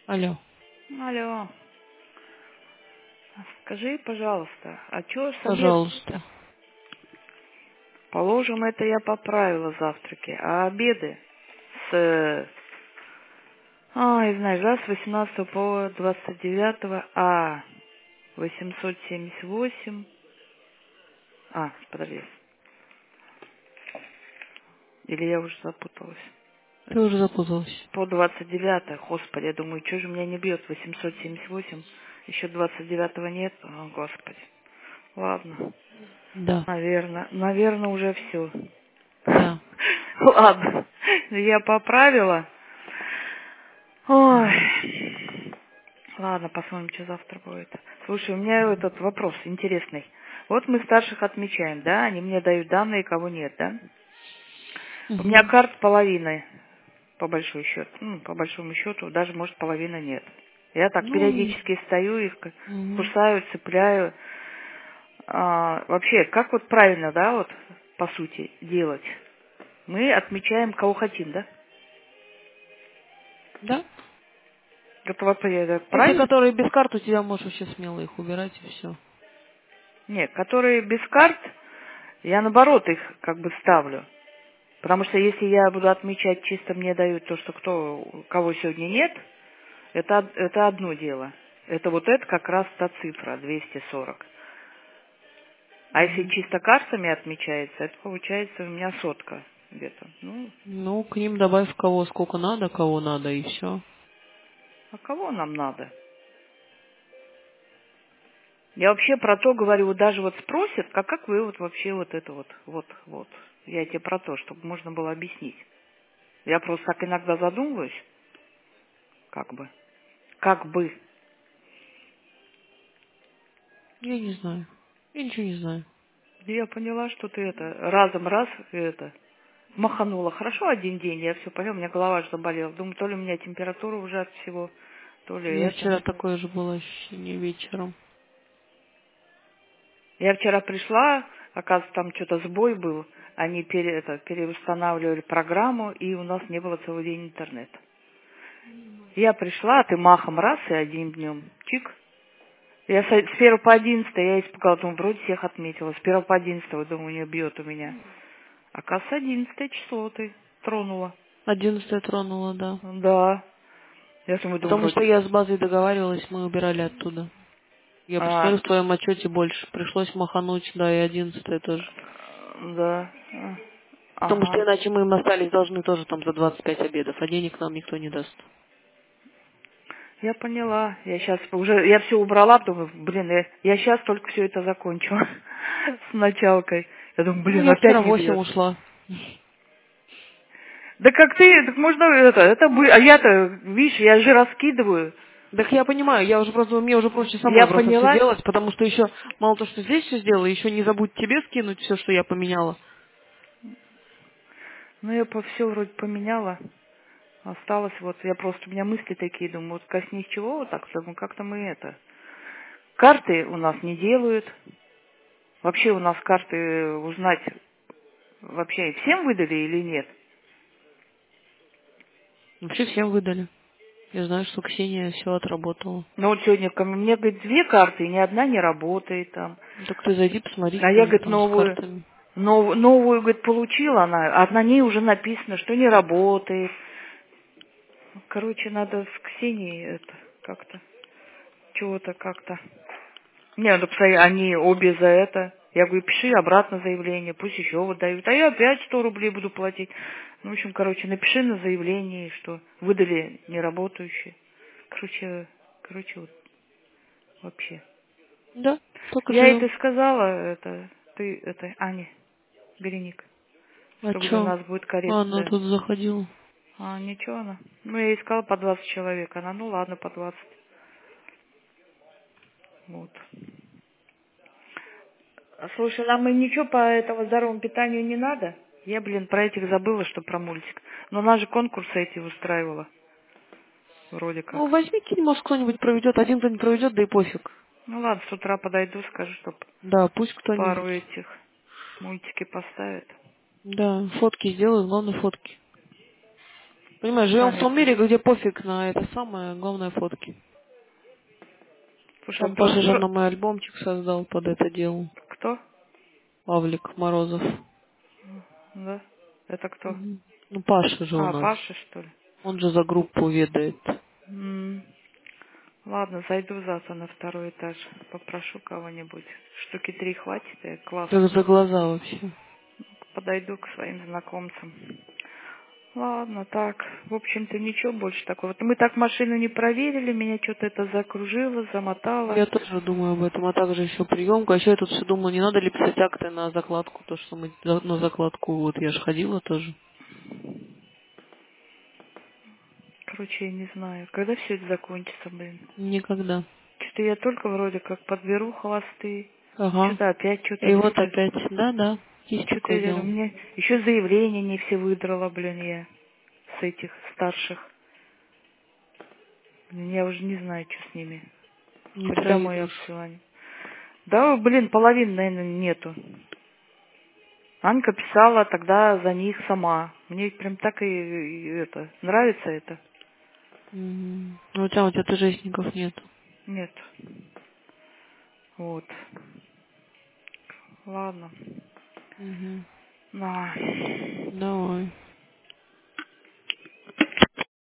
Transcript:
Алло. Алло, скажи, пожалуйста, а что с обедом-то? Пожалуйста. Положим, это я поправила завтраки, а обеды с, знаешь, да, с 18 по 29, 878, подожди, или я уже запуталась. Ты уже запуталась. По 29, господи, я думаю, что же меня не бьет, 878, еще 29 нет, о, господи, ладно. Да. Наверное, уже все. Да. Ладно, я поправила. Ой. Ладно, посмотрим, что завтра будет. Слушай, у меня этот вопрос интересный. Вот мы старших отмечаем, да? Они мне дают данные, кого нет, да? У меня Угу. карт половины, по большому счету, даже, может, половины нет. Я так Ну и... периодически стою, их Угу. кусаю, цепляю. Вообще, как вот правильно, да, вот, по сути, делать? Мы отмечаем, кого хотим, да? Да? Это Ну, те, правильно? которые без карт, у тебя можешь вообще смело их убирать и все. Нет, которые без карт, я наоборот их как бы ставлю. Потому что если я буду отмечать, чисто мне дают то, что кого сегодня нет, это одно дело. Это вот это как раз та цифра, 240. А если Угу. чисто картами отмечается, это получается у меня сотка где-то. Ну, Ну, к ним добавь кого кого надо, и все. а кого нам надо? Я вообще про то говорю, вот даже вот спросят, как вы вот вообще вот это вот. Я тебе про то, чтобы можно было объяснить. Я просто так иногда задумываюсь, как бы. Как бы. Я не знаю. Я ничего не знаю. И я поняла, что ты разом маханула. Хорошо один день, я все поняла, у меня голова же заболела. Думаю, то ли у меня температура уже от всего, то У ли меня это. вчера такое же было ощущение вечером. Я вчера пришла, оказывается, там что-то сбой был. Они переустанавливали программу, и у нас не было целый день интернета. Я пришла, а ты махом раз и одним днем. Чик. Я с 1 по 11 я испугалась, думаю, вроде всех отметила. С 1 по 11, думаю, не бьет у меня. Оказывается, 11 число ты тронула. 11 тронула, да. Да. Я думаю, Потому что вроде... я с базой договаривалась, мы убирали оттуда. Я А, посмотрю в твоем отчете больше. Пришлось махануть, да, и 11 тоже. да. Потому что Ага. иначе мы им остались должны тоже там за 25 обедов, а денег нам никто не даст. Я поняла. Я все убрала, думаю, я сейчас только все это закончила с началкой. Я думаю, Ну, я опять вчера в не 8 бьет. ушла. Да как ты, так можно а я-то, видишь, я же раскидываю. Так я понимаю, я уже просто, мне уже проще Я самой просто все поняла, делать, потому что еще мало то, что здесь все сделала, еще не забудь тебе скинуть все, что я поменяла. ну я все вроде поменяла. Осталось у меня мысли такие, думаю, вот коснись чего вот так, думаю, как-то мы карты у нас не делают. Вообще у нас карты узнать вообще всем выдали или нет? Вообще всем выдали. Я знаю, что Ксения все отработала. Ну вот сегодня ко мне, говорит, две карты, и ни одна не работает там. Ну, так ты зайди, посмотри, А что я, же говорит, там с картами. новую, говорит, получила она, а на ней уже написано, что не работает. Короче, надо с Ксенией как-то, чего-то как-то. Не, ну, посмотри, они обе за это. Я говорю, пиши обратно заявление, пусть еще вот дают. А я опять 100 рублей буду платить. Ну, в общем, напиши на заявлении, что выдали неработающие. Вот вообще. Да, так и Я живем. это сказала, ты, Ане, Береник, А что, говорю, у чё? нас будет Она коррекция. тут заходила. А, ничего она. Ну, я искала по 20 человек. Она, ну ладно, по 20. Вот. Слушай, нам и ничего по этому здоровому питанию не надо? Я, про этих забыла, что про мультик. Но она же конкурсы эти устраивала. Вроде Ну, как. возьми может кто-нибудь проведет, один кто-нибудь проведет, да и пофиг. Ну ладно, с утра подойду, скажу, чтоб Да, пусть пару кто-нибудь. этих мультики поставят. Да, фотки сделаю, главное фотки. Понимаешь, живем в Сами. том мире, где пофиг на это самое, главное фотки. Слушай, Там Паша же нам и альбомчик создал под это дело. кто? Павлик Морозов. Да? Это кто? Мгм. Ну, Паша же у А, нас. Паша, что ли? Он же за группу ведает. М. Ладно, зайду завтра на второй этаж. Попрошу кого-нибудь. Штуки 3 хватит, и класс. Как за глаза вообще. Подойду к своим знакомцам. Ладно, так. В общем-то, ничего больше такого. Вот мы так машину не проверили, меня что-то это закружило, замотало. Я тоже думаю об этом, а также еще приемка. А еще я тут все думаю, не надо ли писать акты на закладку, то, что мы на закладку, вот я же ходила тоже. Короче, я не знаю, когда все это закончится, блин. Никогда. Что-то я только вроде как подберу хвосты. Ага. Что-то опять что-то И вот люди. опять, да, есть Что-то такое я у дело. меня еще заявления не все выдрала, блин, я с этих старших. Блин, я уже не знаю, что с ними. Не Хоть трави домой душу. отсылание. Да, блин, половины, наверное, нету. Анка писала тогда за них сама. Мне прям так и это, нравится это. Мгм. Ну, у тебя ТЖСников нет. Нет. Вот. Ладно. Угу. На. Давай.